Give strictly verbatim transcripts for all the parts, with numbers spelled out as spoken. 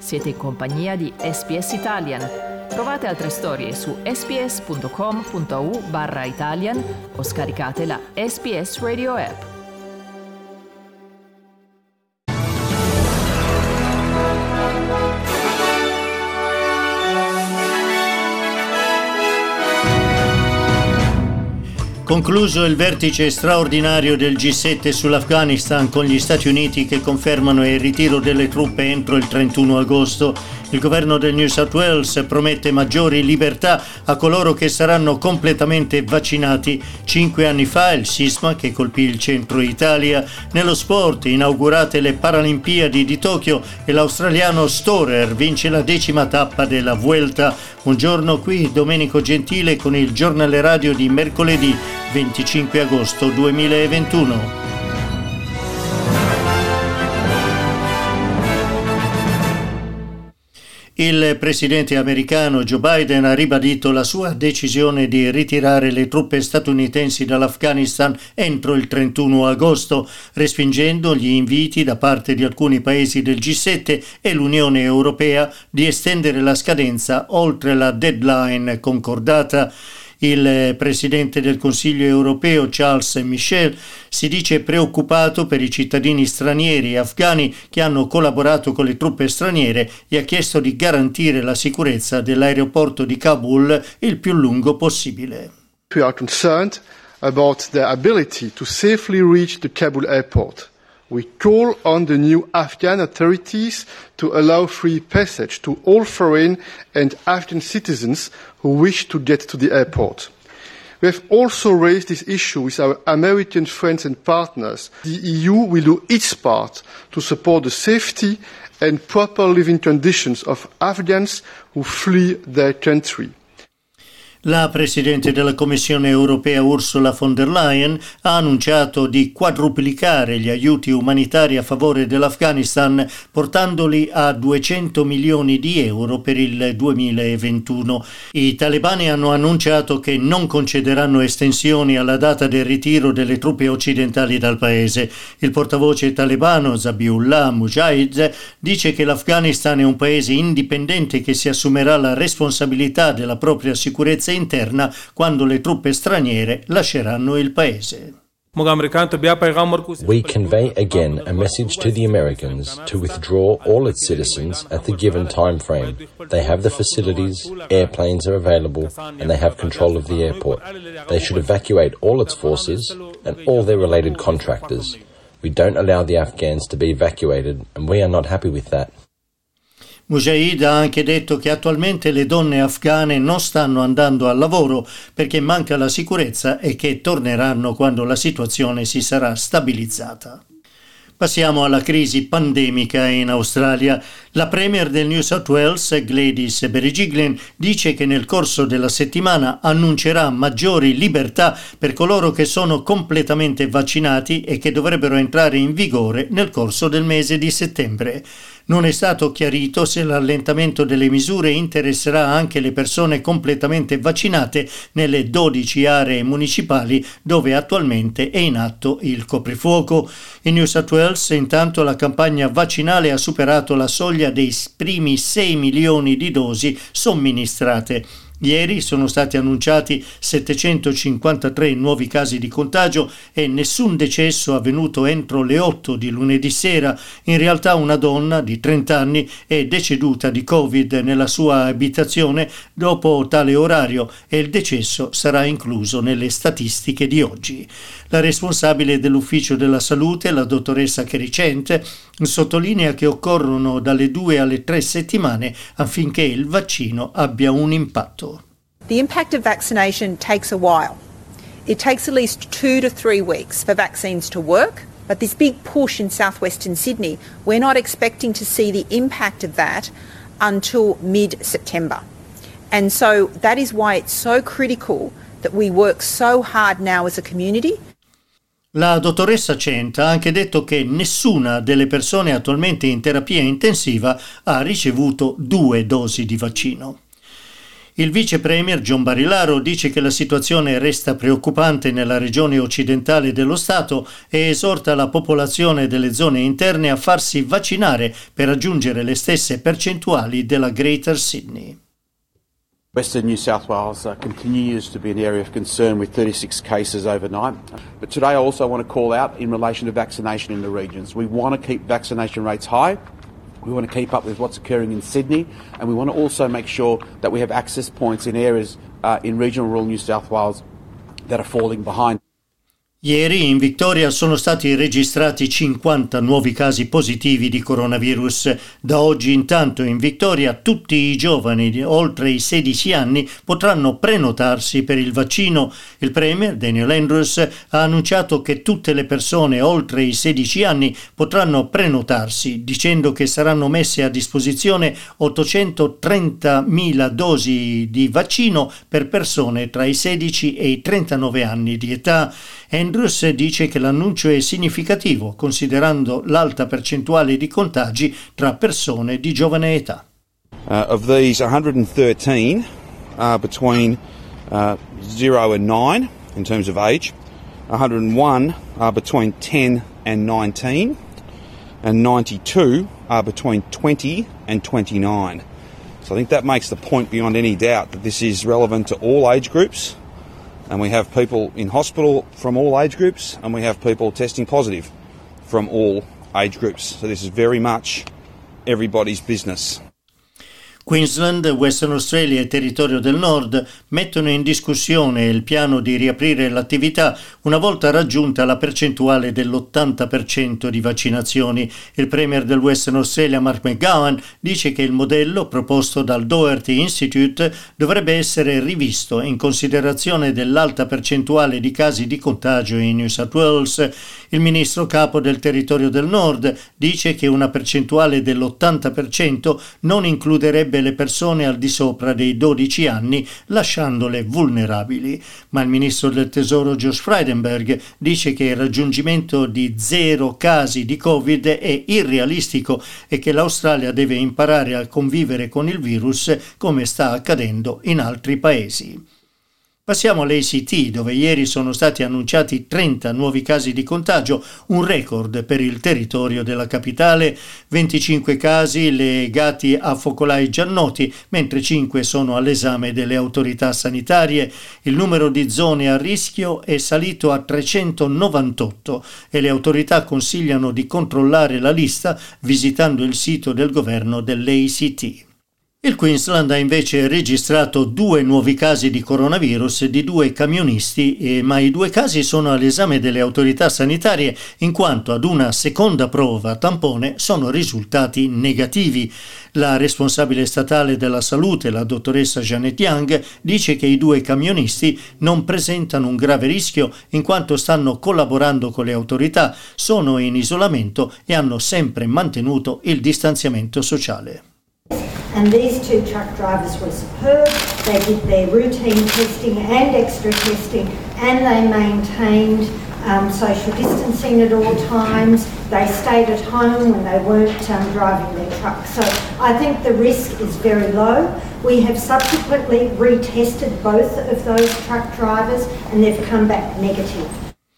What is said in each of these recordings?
Siete in compagnia di S B S Italian. Trovate altre storie su sbs.com.au barra Italian o scaricate la S B S Radio app. Concluso il vertice straordinario del G sette sull'Afghanistan con gli Stati Uniti che confermano il ritiro delle truppe entro il trentuno agosto, il governo del New South Wales promette maggiori libertà a coloro che saranno completamente vaccinati. Cinque anni fa il sisma che colpì il centro Italia. Nello sport, inaugurate le Paralimpiadi di Tokyo e l'australiano Storer vince la decima tappa della Vuelta. Buongiorno, qui Domenico Gentile con il giornale radio di mercoledì venticinque agosto duemilaventuno. Il presidente americano Joe Biden ha ribadito la sua decisione di ritirare le truppe statunitensi dall'Afghanistan entro il trentuno agosto, respingendo gli inviti da parte di alcuni paesi del G sette e l'Unione Europea di estendere la scadenza oltre la deadline concordata. Il presidente del Consiglio europeo Charles Michel si dice preoccupato per i cittadini stranieri e afghani che hanno collaborato con le truppe straniere e ha chiesto di garantire la sicurezza dell'aeroporto di Kabul il più lungo possibile. We are concerned about their ability to safely reach the Kabul airport. We call on the new Afghan authorities to allow free passage to all foreign and Afghan citizens who wish to get to the airport. We have also raised this issue with our American friends and partners. The E U will do its part to support the safety and proper living conditions of Afghans who flee their country. La Presidente della Commissione europea Ursula von der Leyen ha annunciato di quadruplicare gli aiuti umanitari a favore dell'Afghanistan, portandoli a duecento milioni di euro per il duemilaventuno. I talebani hanno annunciato che non concederanno estensioni alla data del ritiro delle truppe occidentali dal paese. Il portavoce talebano Zabiullah Mujahid dice che l'Afghanistan è un paese indipendente che si assumerà la responsabilità della propria sicurezza interna quando le truppe straniere lasceranno il paese. We convey again a message to the Americans to withdraw all its citizens at the given time frame. They have the facilities, airplanes are available, and they have control of the airport. They should evacuate all its forces and all their related contractors. We don't allow the Afghans to be evacuated, and we are not happy with that. Mujahid ha anche detto che attualmente le donne afghane non stanno andando al lavoro perché manca la sicurezza e che torneranno quando la situazione si sarà stabilizzata. Passiamo alla crisi pandemica in Australia. La premier del New South Wales, Gladys Berejiklian, dice che nel corso della settimana annuncerà maggiori libertà per coloro che sono completamente vaccinati e che dovrebbero entrare in vigore nel corso del mese di settembre. Non è stato chiarito se l'allentamento delle misure interesserà anche le persone completamente vaccinate nelle dodici aree municipali dove attualmente è in atto il coprifuoco. In New South Wales, intanto, la campagna vaccinale ha superato la soglia dei primi sei milioni di dosi somministrate. Ieri sono stati annunciati settecentocinquantatré nuovi casi di contagio e nessun decesso avvenuto entro le otto di lunedì sera. In realtà una donna di trenta anni è deceduta di Covid nella sua abitazione dopo tale orario e il decesso sarà incluso nelle statistiche di oggi. La responsabile dell'ufficio della salute, la dottoressa Kericente, sottolinea che occorrono dalle due alle tre settimane affinché il vaccino abbia un impatto. The impact of vaccination takes a while. It takes at least two to three weeks for vaccines to work, but this big push in southwestern Sydney, we're not expecting to see the impact of that until mid-September. And so that is why it's so critical that we work so hard now as a community. La dottoressa Centa ha anche detto che nessuna delle persone attualmente in terapia intensiva ha ricevuto due dosi di vaccino. Il vice premier John Barilaro dice che la situazione resta preoccupante nella regione occidentale dello Stato e esorta la popolazione delle zone interne a farsi vaccinare per raggiungere le stesse percentuali della Greater Sydney. Western New South Wales uh, continues to be an area of concern with thirty-six cases overnight. But today I also want to call out in relation to vaccination in the regions. We want to keep vaccination rates high. We want to keep up with what's occurring in Sydney, and we want to also make sure that we have access points in areas uh, in regional rural New South Wales that are falling behind. Ieri in Victoria sono stati registrati cinquanta nuovi casi positivi di coronavirus. Da oggi intanto in Victoria tutti i giovani oltre i sedici anni potranno prenotarsi per il vaccino. Il premier Daniel Andrews ha annunciato che tutte le persone oltre i sedici anni potranno prenotarsi, dicendo che saranno messe a disposizione ottocentotrentamila dosi di vaccino per persone tra i sedici e i trentanove anni di età. Andrews dice che l'annuncio è significativo considerando l'alta percentuale di contagi tra persone di giovane età. Uh, of these, one hundred thirteen are between uh, zero and nine in terms of age, one hundred one are between ten and nineteen, and ninety-two are between twenty and twenty-nine. So I think that makes the point beyond any doubt that this is relevant to all age groups. And we have people in hospital from all age groups, and we have people testing positive from all age groups. So this is very much everybody's business. Queensland, Western Australia e Territorio del Nord mettono in discussione il piano di riaprire l'attività una volta raggiunta la percentuale dell'ottanta per cento di vaccinazioni. Il premier del Western Australia, Mark McGowan, dice che il modello proposto dal Doherty Institute dovrebbe essere rivisto in considerazione dell'alta percentuale di casi di contagio in New South Wales. Il ministro capo del Territorio del Nord dice che una percentuale dell'ottanta per cento non includerebbe le persone al di sopra dei dodici anni, lasciandole vulnerabili. Ma il ministro del Tesoro Josh Frydenberg dice che il raggiungimento di zero casi di Covid è irrealistico e che l'Australia deve imparare a convivere con il virus come sta accadendo in altri paesi. Passiamo all'A C T, dove ieri sono stati annunciati trenta nuovi casi di contagio, un record per il territorio della capitale, venticinque casi legati a focolai già noti, mentre cinque sono all'esame delle autorità sanitarie. Il numero di zone a rischio è salito a trecentonovantotto e le autorità consigliano di controllare la lista visitando il sito del governo dell'A C T. Il Queensland ha invece registrato due nuovi casi di coronavirus di due camionisti, eh, ma i due casi sono all'esame delle autorità sanitarie in quanto ad una seconda prova tampone sono risultati negativi. La responsabile statale della salute, la dottoressa Janet Young, dice che i due camionisti non presentano un grave rischio in quanto stanno collaborando con le autorità, sono in isolamento e hanno sempre mantenuto il distanziamento sociale. And these two truck drivers were superb. They did their routine testing and extra testing, and they maintained um, social distancing at all times. They stayed at home when they weren't um, driving their truck. So I think the risk is very low. We have subsequently retested both of those truck drivers and they've come back negative.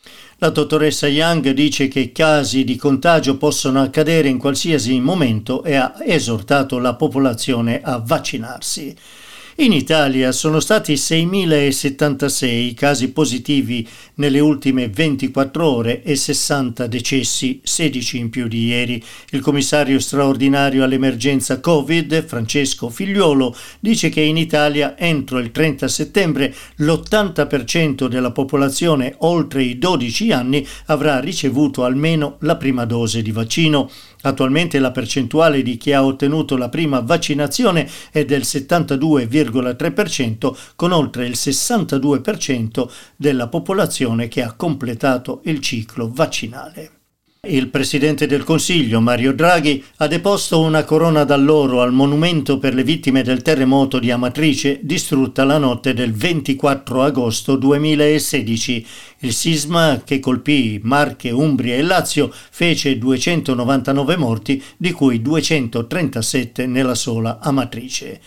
La dottoressa Young dice che casi di contagio possono accadere in qualsiasi momento e ha esortato la popolazione a vaccinarsi. In Italia sono stati seimilasettantasei casi positivi nelle ultime ventiquattro ore e sessanta decessi, sedici in più di ieri. Il commissario straordinario all'emergenza Covid, Francesco Figliuolo, dice che in Italia entro il trenta settembre l'ottanta per cento della popolazione oltre i dodici anni avrà ricevuto almeno la prima dose di vaccino. Attualmente la percentuale di chi ha ottenuto la prima vaccinazione è del settantadue virgola tre per cento, con oltre il sessantadue per cento della popolazione che ha completato il ciclo vaccinale. Il Presidente del Consiglio, Mario Draghi, ha deposto una corona d'alloro al monumento per le vittime del terremoto di Amatrice distrutta la notte del ventiquattro agosto duemilasedici. Il sisma che colpì Marche, Umbria e Lazio fece duecentonovantanove morti, di cui duecentotrentasette nella sola Amatrice.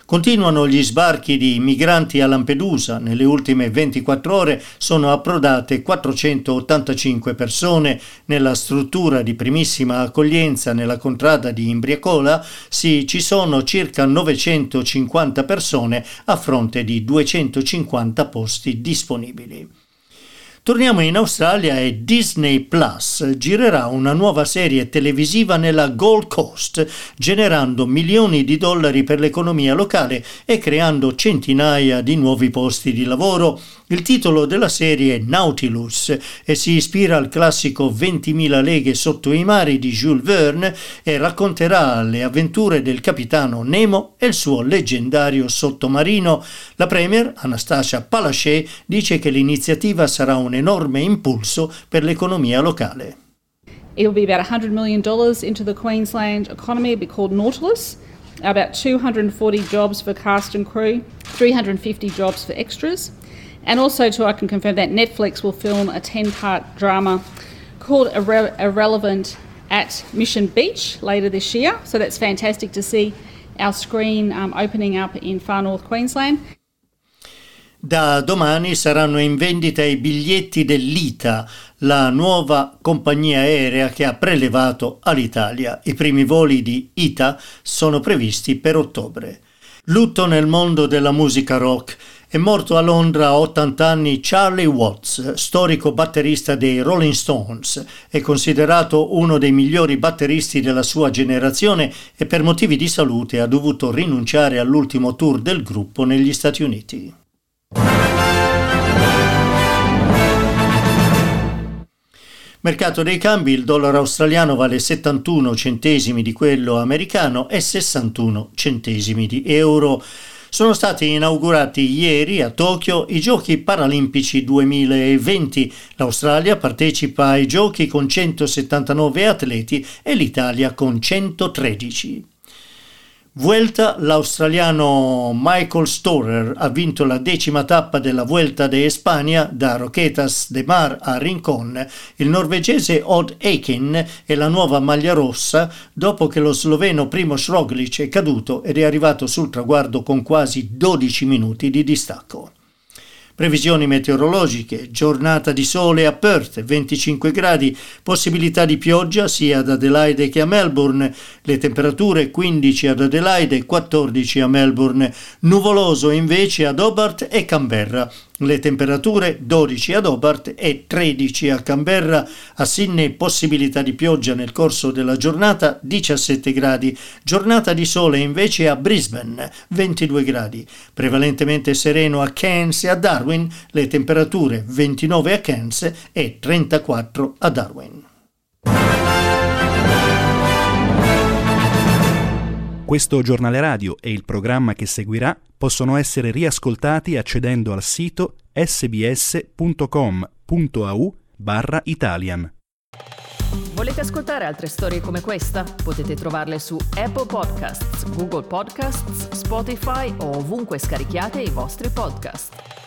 Continuano gli sbarchi di migranti a Lampedusa. Nelle ultime ventiquattro ore sono approdate quattrocentottantacinque persone. Nella struttura di primissima accoglienza nella contrada di Imbriacola sì, ci sono circa novecentocinquanta persone a fronte di duecentocinquanta posti disponibili. Torniamo in Australia e Disney Plus girerà una nuova serie televisiva nella Gold Coast, generando milioni di dollari per l'economia locale e creando centinaia di nuovi posti di lavoro. Il titolo della serie è Nautilus e si ispira al classico ventimila leghe sotto i mari di Jules Verne e racconterà le avventure del capitano Nemo e il suo leggendario sottomarino. La premier, Anastasia Palaszczuk, dice che l'iniziativa sarà un enorme impulso per l'economia locale. It will be about one hundred million dollars into the Queensland economy. It'll be called Nautilus. About two hundred forty jobs for cast and crew, three hundred fifty jobs for extras. And also, too, I can confirm that Netflix will film a ten-part drama called Irre- Irrelevant at Mission Beach later this year. So that's fantastic to see our screen um, opening up in far north Queensland. Da domani saranno in vendita i biglietti dell'I T A, la nuova compagnia aerea che ha prelevato all'Italia. I primi voli di I T A sono previsti per ottobre. Lutto nel mondo della musica rock. È morto a Londra a ottanta anni Charlie Watts, storico batterista dei Rolling Stones. È considerato uno dei migliori batteristi della sua generazione e per motivi di salute ha dovuto rinunciare all'ultimo tour del gruppo negli Stati Uniti. Mercato dei cambi, il dollaro australiano vale settantuno centesimi di quello americano e sessantuno centesimi di euro. Sono stati inaugurati ieri a Tokyo i Giochi Paralimpici duemilaventi. L'Australia partecipa ai giochi con centosettantanove atleti e l'Italia con centotredici. Vuelta, l'australiano Michael Storer ha vinto la decima tappa della Vuelta de España da Roquetas de Mar a Rincón. Il norvegese Odd Eiken è la nuova maglia rossa dopo che lo sloveno Primož Roglič è caduto ed è arrivato sul traguardo con quasi dodici minuti di distacco. Previsioni meteorologiche: giornata di sole a Perth, venticinque gradi, possibilità di pioggia sia ad Adelaide che a Melbourne, le temperature quindici ad Adelaide e quattordici a Melbourne, nuvoloso invece ad Hobart e Canberra, le temperature dodici ad Hobart e tredici a Canberra. A Sydney possibilità di pioggia nel corso della giornata, diciassette gradi, giornata di sole invece a Brisbane, ventidue gradi, prevalentemente sereno a Cairns e a Darwin, le temperature ventinove a Cairns e trentaquattro a Darwin. Questo giornale radio e il programma che seguirà possono essere riascoltati accedendo al sito sbs.com.au barra Italian. Volete ascoltare altre storie come questa? Potete trovarle su Apple Podcasts, Google Podcasts, Spotify o ovunque scarichiate i vostri podcast.